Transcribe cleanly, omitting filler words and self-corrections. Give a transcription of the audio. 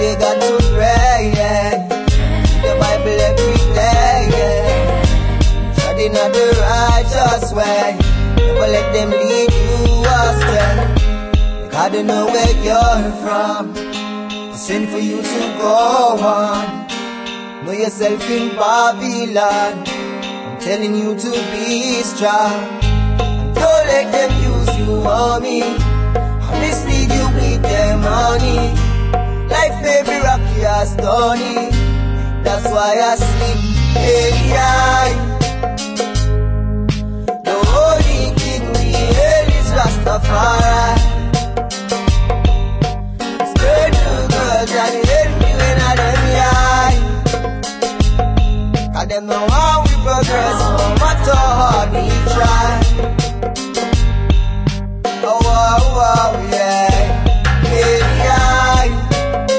you got to pray, yeah. The Bible every day, yeah. Treading on the righteous way. Never let them lead you astray. I don't know where you're from. It's sin for you to go on. Know yourself in Babylon. I'm telling you to be strong. And don't let them use you, homie, and mislead you with their money. Life may be rocky or stony. That's why I sleep. Hey, the only king we hail is Rastafari.